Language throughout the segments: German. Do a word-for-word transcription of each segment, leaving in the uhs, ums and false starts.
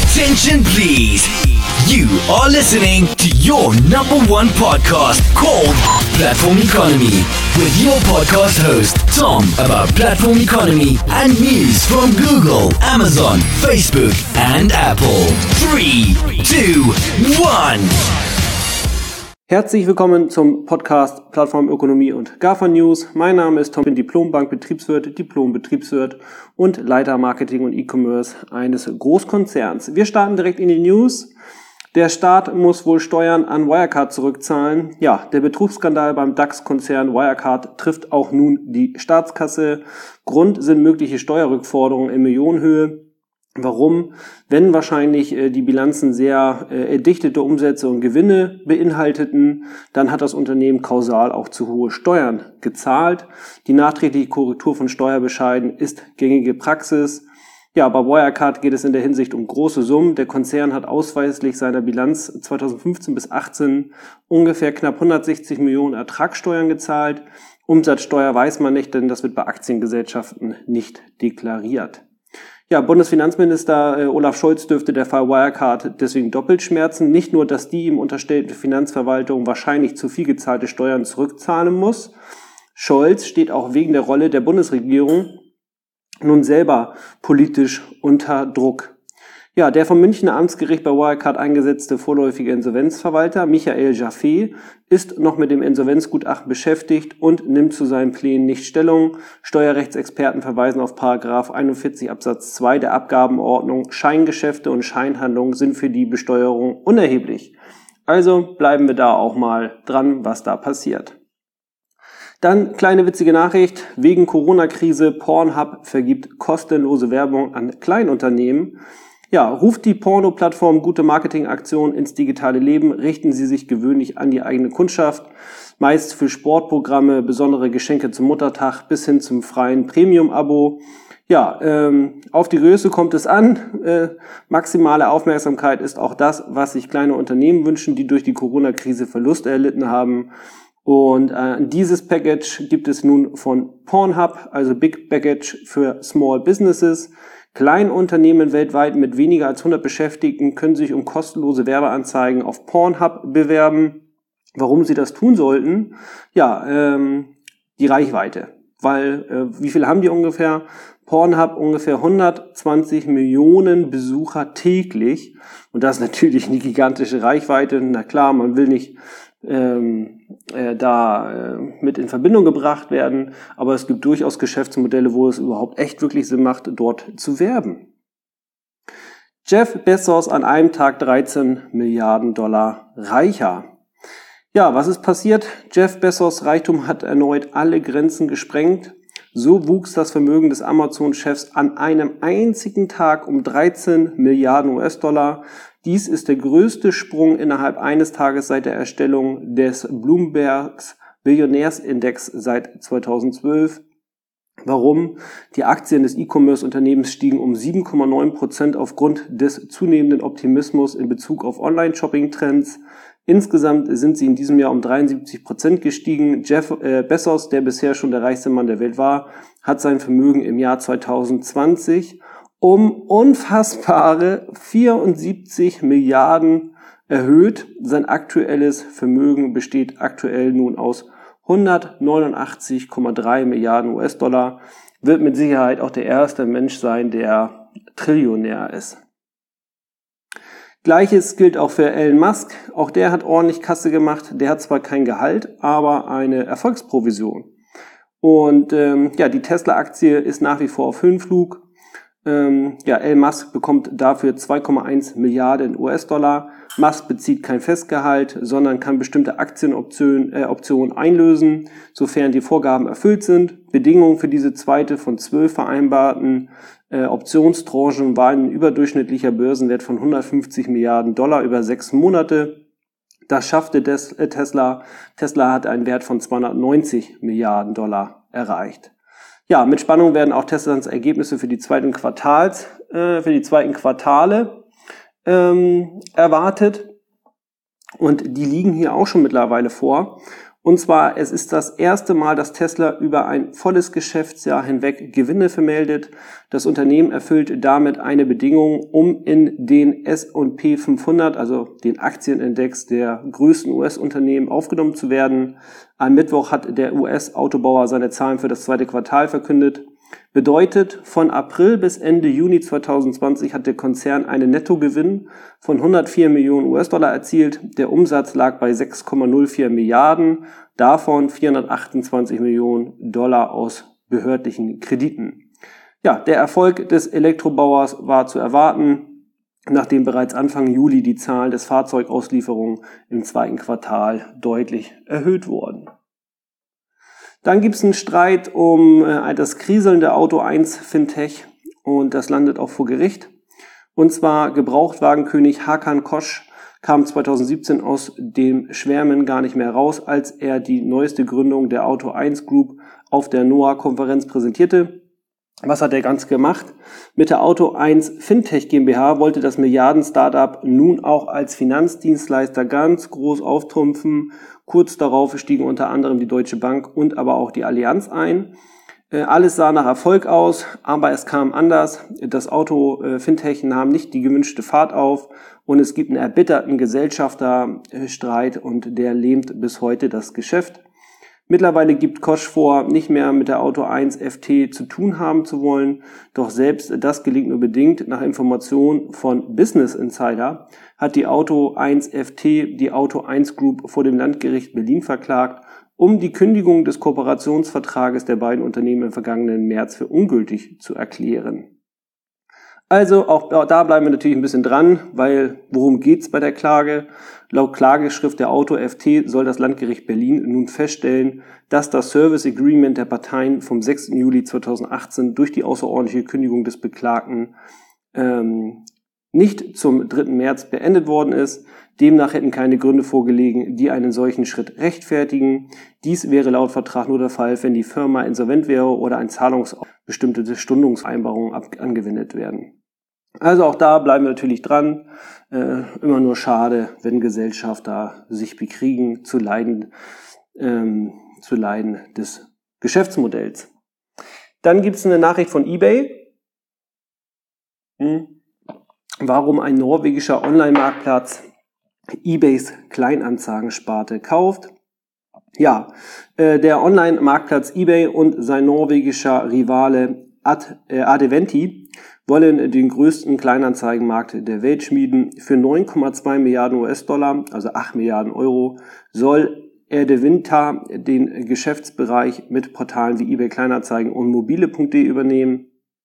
Attention please. You are listening to your number one podcast called Platform Economy with your podcast host Tom about platform economy and news from Google, Amazon, Facebook and Apple. Three, two, one. Herzlich willkommen zum Podcast Plattform Ökonomie und GAFA News. Mein Name ist Tom, ich bin Diplom-Bankbetriebswirt, Diplom-Betriebswirt und Leiter Marketing und E-Commerce eines Großkonzerns. Wir starten direkt in die News. Der Staat muss wohl Steuern an Wirecard zurückzahlen. Ja, der Betrugsskandal beim DAX-Konzern Wirecard trifft auch nun die Staatskasse. Grund sind mögliche Steuerrückforderungen in Millionenhöhe. Warum? Wenn wahrscheinlich äh, die Bilanzen sehr äh, erdichtete Umsätze und Gewinne beinhalteten, dann hat das Unternehmen kausal auch zu hohe Steuern gezahlt. Die nachträgliche Korrektur von Steuerbescheiden ist gängige Praxis. Ja, bei Wirecard geht es in der Hinsicht um große Summen. Der Konzern hat ausweislich seiner Bilanz zweitausendfünfzehn bis achtzehn ungefähr knapp hundertsechzig Millionen Ertragssteuern gezahlt. Umsatzsteuer weiß man nicht, denn das wird bei Aktiengesellschaften nicht deklariert. Ja, Bundesfinanzminister äh, Olaf Scholz dürfte der Fall Wirecard deswegen doppelt schmerzen. Nicht nur, dass die ihm unterstellte Finanzverwaltung wahrscheinlich zu viel gezahlte Steuern zurückzahlen muss. Scholz steht auch wegen der Rolle der Bundesregierung nun selber politisch unter Druck. Ja, der vom Münchner Amtsgericht bei Wirecard eingesetzte vorläufige Insolvenzverwalter Michael Jaffe ist noch mit dem Insolvenzgutachten beschäftigt und nimmt zu seinen Plänen nicht Stellung. Steuerrechtsexperten verweisen auf Paragraph einundvierzig Absatz zwei der Abgabenordnung. Scheingeschäfte und Scheinhandlungen sind für die Besteuerung unerheblich. Also bleiben wir da auch mal dran, was da passiert. Dann kleine witzige Nachricht, wegen Corona-Krise, Pornhub vergibt kostenlose Werbung an Kleinunternehmen. Ja, ruft die Porno-Plattform gute Marketingaktionen ins digitale Leben, richten sie sich gewöhnlich an die eigene Kundschaft, meist für Sportprogramme, besondere Geschenke zum Muttertag bis hin zum freien Premium-Abo. Ja, ähm, auf die Größe kommt es an. Äh, maximale Aufmerksamkeit ist auch das, was sich kleine Unternehmen wünschen, die durch die Corona-Krise Verluste erlitten haben. Und äh, dieses Package gibt es nun von Pornhub, also Big Package für Small Businesses. Kleinunternehmen weltweit mit weniger als hundert Beschäftigten können sich um kostenlose Werbeanzeigen auf Pornhub bewerben. Warum sie das tun sollten? Ja, ähm, die Reichweite. Weil, äh, wie viel haben die ungefähr? Pornhub ungefähr hundertzwanzig Millionen Besucher täglich. Und das ist natürlich eine gigantische Reichweite. Na klar, man will nicht ähm, äh, da äh, mit in Verbindung gebracht werden, aber es gibt durchaus Geschäftsmodelle, wo es überhaupt echt wirklich Sinn macht, dort zu werben. Jeff Bezos an einem Tag dreizehn Milliarden Dollar reicher. Ja, was ist passiert? Jeff Bezos Reichtum hat erneut alle Grenzen gesprengt. So wuchs das Vermögen des Amazon-Chefs an einem einzigen Tag um dreizehn Milliarden U S-Dollar. Dies ist der größte Sprung innerhalb eines Tages seit der Erstellung des Bloombergs Billionärsindex seit zweitausendzwölf. Warum? Die Aktien des E-Commerce-Unternehmens stiegen um sieben Komma neun Prozent aufgrund des zunehmenden Optimismus in Bezug auf Online-Shopping-Trends. Insgesamt sind sie in diesem Jahr um dreiundsiebzig Prozent gestiegen. Jeff äh, Bezos, der bisher schon der reichste Mann der Welt war, hat sein Vermögen im Jahr zweitausendzwanzig um unfassbare vierundsiebzig Milliarden erhöht. Sein aktuelles Vermögen besteht aktuell nun aus hundertneunundachtzig Komma drei Milliarden U S-Dollar. Wird mit Sicherheit auch der erste Mensch sein, der Trillionär ist. Gleiches gilt auch für Elon Musk. Auch der hat ordentlich Kasse gemacht. Der hat zwar kein Gehalt, aber eine Erfolgsprovision. Und ähm, ja, die Tesla-Aktie ist nach wie vor auf Höhenflug. Ähm, ja, Elon Musk bekommt dafür zwei Komma eins Milliarden U S-Dollar. Musk bezieht kein Festgehalt, sondern kann bestimmte Aktienoptionen äh, Optionen einlösen, sofern die Vorgaben erfüllt sind. Bedingungen für diese zweite von zwölf vereinbarten äh, Optionstranchen waren ein überdurchschnittlicher Börsenwert von hundertfünfzig Milliarden Dollar über sechs Monate. Das schaffte des, äh, Tesla. Tesla hat einen Wert von zweihundertneunzig Milliarden Dollar erreicht. Ja, mit Spannung werden auch Teslas Ergebnisse für die zweiten Quartals, äh, für die zweiten Quartale ähm, erwartet. Und die liegen hier auch schon mittlerweile vor. Und zwar, es ist das erste Mal, dass Tesla über ein volles Geschäftsjahr hinweg Gewinne vermeldet. Das Unternehmen erfüllt damit eine Bedingung, um in den S und P fünfhundert, also den Aktienindex der größten U S-Unternehmen, aufgenommen zu werden. Am Mittwoch hat der U S-Autobauer seine Zahlen für das zweite Quartal verkündet. Bedeutet, von April bis Ende Juni zweitausendzwanzig hat der Konzern einen Nettogewinn von hundertvier Millionen U S-Dollar erzielt. Der Umsatz lag bei sechs Komma null vier Milliarden, davon vierhundertachtundzwanzig Millionen Dollar aus behördlichen Krediten. Ja, der Erfolg des Elektrobauers war zu erwarten, nachdem bereits Anfang Juli die Zahlen des Fahrzeugauslieferungen im zweiten Quartal deutlich erhöht wurden. Dann gibt es einen Streit um äh, das kriselnde Auto eins Fintech und das landet auch vor Gericht. Und zwar Gebrauchtwagenkönig Hakan Kosch kam zweitausendsiebzehn aus dem Schwärmen gar nicht mehr raus, als er die neueste Gründung der Auto eins Group auf der N O A-Konferenz präsentierte. Was hat er ganz gemacht? Mit der Auto eins Fintech GmbH wollte das Milliarden-Startup nun auch als Finanzdienstleister ganz groß auftrumpfen. Kurz darauf stiegen unter anderem die Deutsche Bank und aber auch die Allianz ein. Äh, alles sah nach Erfolg aus, aber es kam anders. Das Auto äh, Fintech nahm nicht die gewünschte Fahrt auf und es gibt einen erbitterten Gesellschafterstreit und der lähmt bis heute das Geschäft. Mittlerweile gibt Kosch vor, nicht mehr mit der Auto eins F T zu tun haben zu wollen, doch selbst das gelingt nur bedingt. Nach Informationen von Business Insider hat die Auto eins F T die Auto eins Group vor dem Landgericht Berlin verklagt, um die Kündigung des Kooperationsvertrages der beiden Unternehmen im vergangenen März für ungültig zu erklären. Also auch da bleiben wir natürlich ein bisschen dran, weil worum geht's bei der Klage? Laut Klageschrift der Auto F T soll das Landgericht Berlin nun feststellen, dass das Service Agreement der Parteien vom sechsten Juli zweitausendachtzehn durch die außerordentliche Kündigung des Beklagten ähm, nicht zum dritten März beendet worden ist. Demnach hätten keine Gründe vorgelegen, die einen solchen Schritt rechtfertigen. Dies wäre laut Vertrag nur der Fall, wenn die Firma insolvent wäre oder ein Zahlungs bestimmte Stundungsvereinbarungen angewendet werden. Also auch da bleiben wir natürlich dran. Äh, immer nur schade, wenn Gesellschafter sich bekriegen zu Leiden, ähm, zu Leiden des Geschäftsmodells. Dann gibt es eine Nachricht von eBay. Hm. Warum ein norwegischer Online-Marktplatz eBays Kleinanzeigensparte kauft. Ja, äh, der Online-Marktplatz eBay und sein norwegischer Rivale Ad, äh, Adeventi wollen den größten Kleinanzeigenmarkt der Welt schmieden. Für neun Komma zwei Milliarden U S-Dollar, also acht Milliarden Euro, soll Adevinta den Geschäftsbereich mit Portalen wie eBay Kleinanzeigen und mobile punkt de übernehmen.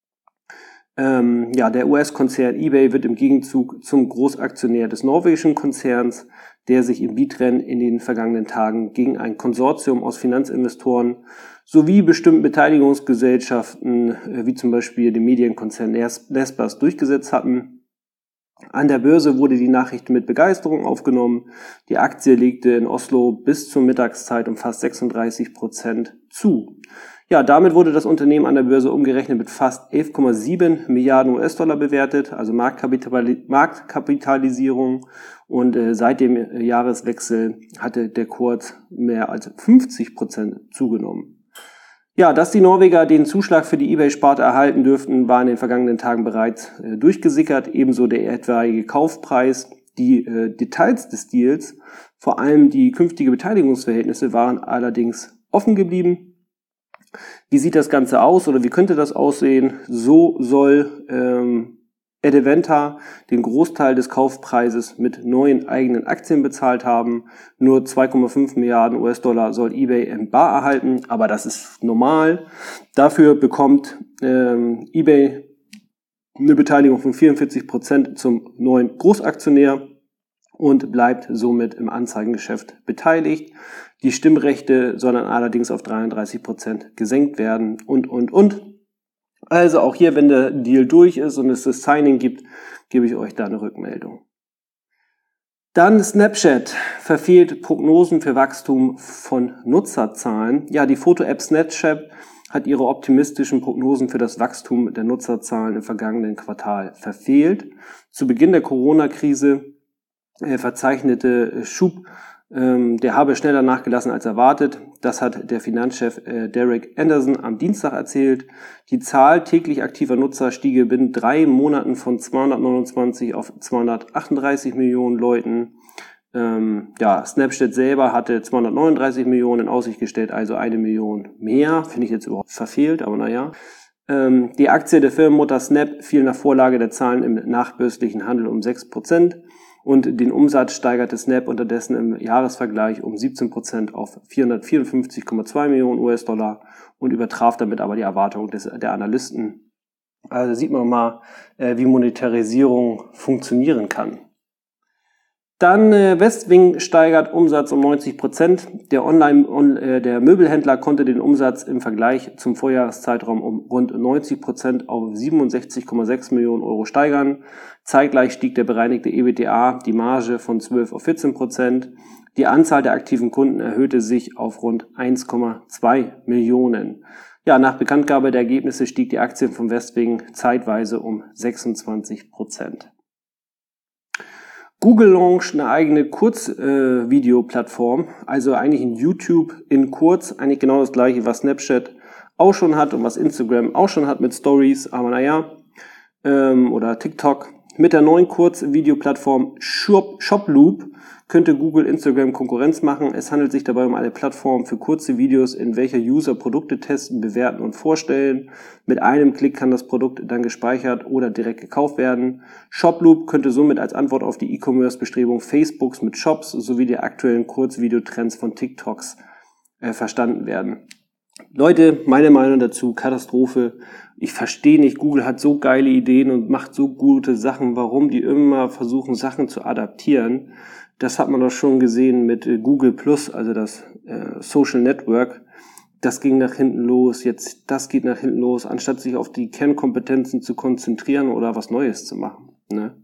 Ähm, ja, der U S-Konzern eBay wird im Gegenzug zum Großaktionär des norwegischen Konzerns, der sich im Bietrennen in den vergangenen Tagen gegen ein Konsortium aus Finanzinvestoren sowie bestimmten Beteiligungsgesellschaften, äh, wie zum Beispiel dem Medienkonzern Naspers, durchgesetzt hatten. An der Börse wurde die Nachricht mit Begeisterung aufgenommen. Die Aktie legte in Oslo bis zur Mittagszeit um fast sechsunddreißig Prozent zu. Ja, damit wurde das Unternehmen an der Börse umgerechnet mit fast elf Komma sieben Milliarden U S-Dollar bewertet, also Marktkapital- Marktkapitalisierung. Und äh, seit dem äh, Jahreswechsel hatte der Kurs mehr als fünfzig Prozent zugenommen. Ja, dass die Norweger den Zuschlag für die eBay-Sparte erhalten dürften, war in den vergangenen Tagen bereits äh, durchgesickert. Ebenso der etwaige Kaufpreis. Die äh, Details des Deals, vor allem die künftige Beteiligungsverhältnisse, waren allerdings offen geblieben. Wie sieht das Ganze aus oder wie könnte das aussehen? So soll ähm, Adevinta den Großteil des Kaufpreises mit neuen eigenen Aktien bezahlt haben. Nur zwei Komma fünf Milliarden U S-Dollar soll eBay in bar erhalten, aber das ist normal. Dafür bekommt ähm, eBay eine Beteiligung von vierundvierzig Prozent zum neuen Großaktionär und bleibt somit im Anzeigengeschäft beteiligt. Die Stimmrechte sollen allerdings auf dreiunddreißig Prozent gesenkt werden und, und, und. Also auch hier, wenn der Deal durch ist und es das Signing gibt, gebe ich euch da eine Rückmeldung. Dann Snapchat verfehlt Prognosen für Wachstum von Nutzerzahlen. Ja, die Foto-App Snapchat hat ihre optimistischen Prognosen für das Wachstum der Nutzerzahlen im vergangenen Quartal verfehlt. Zu Beginn der Corona-Krise äh, verzeichnete Schub Ähm, der habe schneller nachgelassen als erwartet. Das hat der Finanzchef äh, Derek Anderson am Dienstag erzählt. Die Zahl täglich aktiver Nutzer stiege binnen drei Monaten von zweihundertneunundzwanzig auf zweihundertachtunddreißig Millionen Leuten. Ähm, ja, Snapchat selber hatte zweihundertneununddreißig Millionen in Aussicht gestellt, also eine Million mehr. Finde ich jetzt überhaupt verfehlt, aber naja. Ähm, die Aktie der Firmenmutter Snap fiel nach Vorlage der Zahlen im nachbörslichen Handel um sechs Prozent und den Umsatz steigerte Snap unterdessen im Jahresvergleich um siebzehn Prozent auf vierhundertvierundfünfzig Komma zwei Millionen U S-Dollar und übertraf damit aber die Erwartungen des, der Analysten. Also sieht man mal, äh, wie Monetarisierung funktionieren kann. Dann äh, Westwing steigert Umsatz um neunzig Prozent. Der Online on, äh, der Möbelhändler konnte den Umsatz im Vergleich zum Vorjahreszeitraum um rund neunzig Prozent auf siebenundsechzig Komma sechs Millionen Euro steigern. Zeitgleich stieg der bereinigte EBITDA, die Marge von zwölf auf vierzehn Prozent. Die Anzahl der aktiven Kunden erhöhte sich auf rund eins Komma zwei Millionen. Ja, nach Bekanntgabe der Ergebnisse stieg die Aktie von Westwing zeitweise um sechsundzwanzig Prozent. Google launcht eine eigene Kurzvideoplattform, äh, also eigentlich ein YouTube in Kurz, eigentlich genau das gleiche, was Snapchat auch schon hat und was Instagram auch schon hat mit Stories, aber naja, ähm, oder TikTok. Mit der neuen Kurzvideoplattform Shop, Shoploop könnte Google Instagram Konkurrenz machen. Es handelt sich dabei um eine Plattform für kurze Videos, in welcher User Produkte testen, bewerten und vorstellen. Mit einem Klick kann das Produkt dann gespeichert oder direkt gekauft werden. Shoploop könnte somit als Antwort auf die E-Commerce-Bestrebung Facebooks mit Shops sowie die aktuellen Kurzvideotrends von TikToks äh, verstanden werden. Leute, meine Meinung dazu, Katastrophe. Ich verstehe nicht, Google hat so geile Ideen und macht so gute Sachen, warum die immer versuchen, Sachen zu adaptieren. Das hat man doch schon gesehen mit Google Plus, also das äh, Social Network. Das ging nach hinten los, jetzt das geht nach hinten los, anstatt sich auf die Kernkompetenzen zu konzentrieren oder was Neues zu machen. Ne?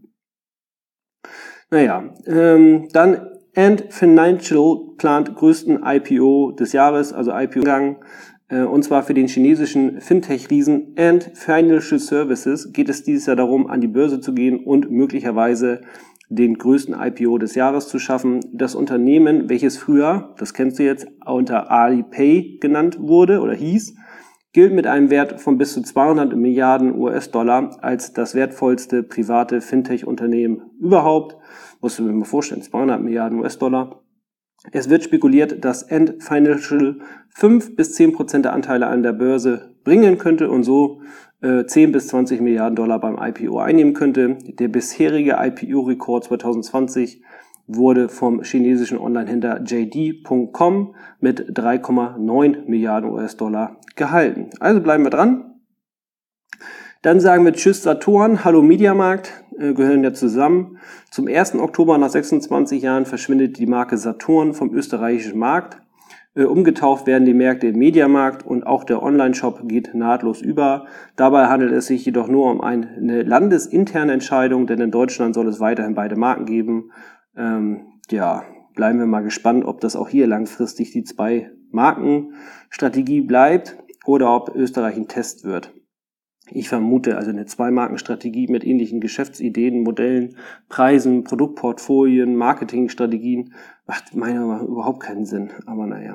Naja, ähm, dann Ant Financial plant größten I P O des Jahres, also I P O-Gang. Und zwar für den chinesischen Fintech-Riesen Ant Financial Services geht es dieses Jahr darum, an die Börse zu gehen und möglicherweise den größten I P O des Jahres zu schaffen. Das Unternehmen, welches früher, das kennst du jetzt, unter Alipay genannt wurde oder hieß, gilt mit einem Wert von bis zu zweihundert Milliarden U S-Dollar als das wertvollste private Fintech-Unternehmen überhaupt. Musst du mir mal vorstellen, zweihundert Milliarden U S-Dollar. Es wird spekuliert, dass Ant Financial fünf bis zehn Prozent der Anteile an der Börse bringen könnte und so äh, zehn bis zwanzig Milliarden Dollar beim I P O einnehmen könnte. Der bisherige I P O-Rekord zwanzig zwanzig wurde vom chinesischen Online-Händler J D Punkt com mit drei Komma neun Milliarden U S-Dollar gehalten. Also bleiben wir dran. Dann sagen wir Tschüss Saturn, Hallo Mediamarkt, äh, gehören ja zusammen. Zum ersten Oktober nach sechsundzwanzig Jahren verschwindet die Marke Saturn vom österreichischen Markt. Äh, umgetauft werden die Märkte in Mediamarkt und auch der Online-Shop geht nahtlos über. Dabei handelt es sich jedoch nur um eine landesinterne Entscheidung, denn in Deutschland soll es weiterhin beide Marken geben. Ähm, ja, bleiben wir mal gespannt, ob das auch hier langfristig die Zwei-Marken-Strategie bleibt oder ob Österreich ein Test wird. Ich vermute also eine Zwei-Marken-Strategie mit ähnlichen Geschäftsideen, Modellen, Preisen, Produktportfolien, Marketingstrategien macht meiner Meinung nach überhaupt keinen Sinn. Aber naja,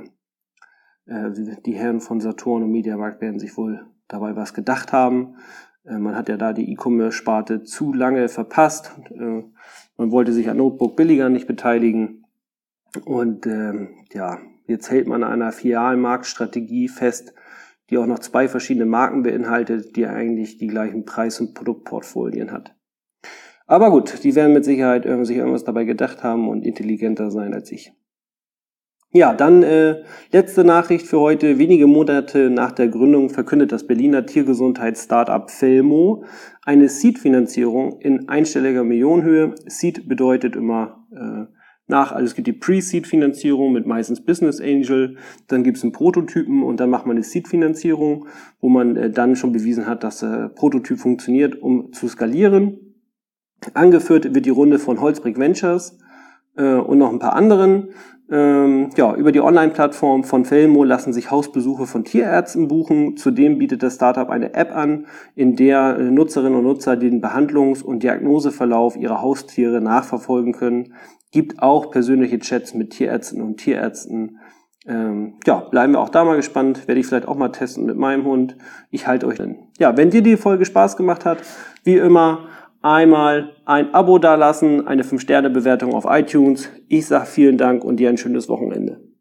äh, die Herren von Saturn und Mediamarkt werden sich wohl dabei was gedacht haben. Äh, man hat ja da die E-Commerce-Sparte zu lange verpasst. Äh, man wollte sich an Notebook billiger nicht beteiligen. Und äh, ja, jetzt hält man an einer Filialmarktstrategie fest, die auch noch zwei verschiedene Marken beinhaltet, die eigentlich die gleichen Preis- und Produktportfolien hat. Aber gut, die werden mit Sicherheit sich irgendwas dabei gedacht haben und intelligenter sein als ich. Ja, dann äh, letzte Nachricht für heute. Wenige Monate nach der Gründung verkündet das Berliner Tiergesundheits-Startup Felmo eine Seed-Finanzierung in einstelliger Millionenhöhe. Seed bedeutet immer äh, nach, also es gibt die Pre-Seed-Finanzierung mit meistens Business Angel, dann gibt es einen Prototypen und dann macht man eine Seed-Finanzierung, wo man äh, dann schon bewiesen hat, dass der Prototyp funktioniert, um zu skalieren. Angeführt wird die Runde von Holzbrink Ventures. äh, und noch ein paar anderen. Ähm, ja, über die Online-Plattform von Felmo lassen sich Hausbesuche von Tierärzten buchen. Zudem bietet das Startup eine App an, in der äh, Nutzerinnen und Nutzer den Behandlungs- und Diagnoseverlauf ihrer Haustiere nachverfolgen können. Gibt auch persönliche Chats mit Tierärzten und Tierärzten. Ähm, ja, bleiben wir auch da mal gespannt. Werde ich vielleicht auch mal testen mit meinem Hund. Ich halte euch dann. Ja, wenn dir die Folge Spaß gemacht hat, wie immer, einmal ein Abo dalassen, eine fünf Sterne Bewertung auf iTunes. Ich sage vielen Dank und dir ein schönes Wochenende.